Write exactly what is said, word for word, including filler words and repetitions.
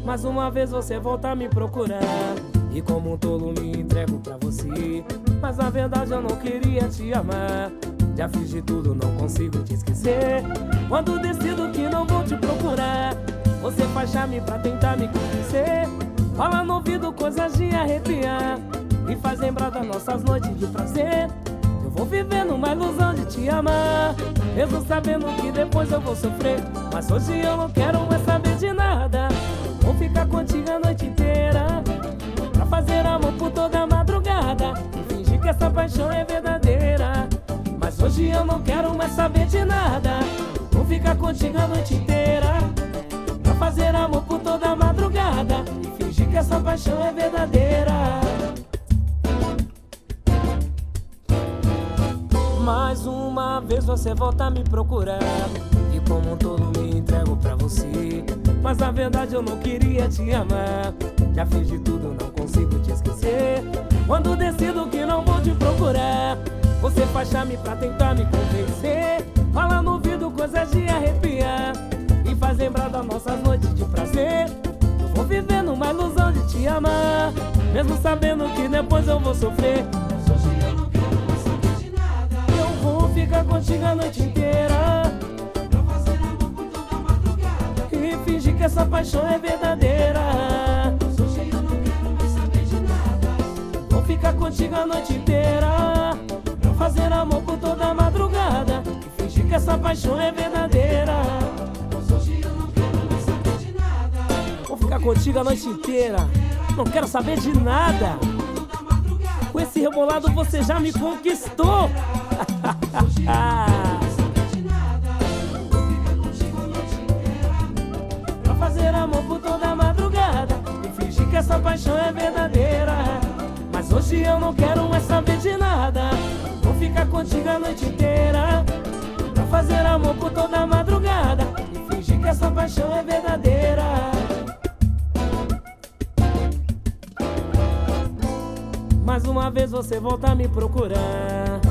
Mais uma vez você volta a me procurar, e como um tolo me entrego pra você. Mas na verdade eu não queria te amar. Já fiz de tudo, não consigo te esquecer. Quando decido que não vou te procurar, você faz charme pra tentar me convencer. Fala no ouvido coisas de arrepiar, e faz lembrar das nossas noites de prazer. Eu vou vivendo uma ilusão de te amar, mesmo sabendo que depois eu vou sofrer. Mas hoje eu não quero mais saber de nada. Vou ficar contigo a noite inteira, pra fazer amor por toda a madrugada, e fingir que essa paixão é verdadeira. Mas hoje eu não quero mais saber de nada. Vou ficar contigo a noite inteira, pra fazer amor por toda a madrugada, e fingir que essa paixão é verdadeira. Mais uma vez você volta a me procurar, e como um tolo me entrego pra você. Mas na verdade eu não queria te amar. Já fiz de tudo, não consigo te esquecer. Quando decido que não vou te procurar, você faz charme pra tentar me convencer. Fala no ouvido coisas de arrepiar, e faz lembrar das nossas noites de prazer. Eu vou vivendo uma ilusão de te amar, mesmo sabendo que depois eu vou sofrer. Ficar contigo a noite inteira, pra fazer amor por toda a madrugada, e fingir que essa paixão é verdadeira. Mas hoje eu não quero mais saber de nada. Vou ficar contigo a noite inteira, pra fazer amor por toda a madrugada, e fingir que essa paixão é verdadeira. Mas hoje eu não quero mais saber de nada. Vou ficar contigo a noite inteira, não quero saber de nada. Com esse rebolado você já me conquistou. Hoje eu não quero saber de nada. Vou ficar contigo a noite inteira, pra fazer amor por toda a madrugada, e fingir que essa paixão é verdadeira. Mas hoje eu não quero mais saber de nada. Vou ficar contigo a noite inteira, pra fazer amor por toda a madrugada, e fingir que essa paixão é verdadeira. Mais uma vez você volta a me procurar,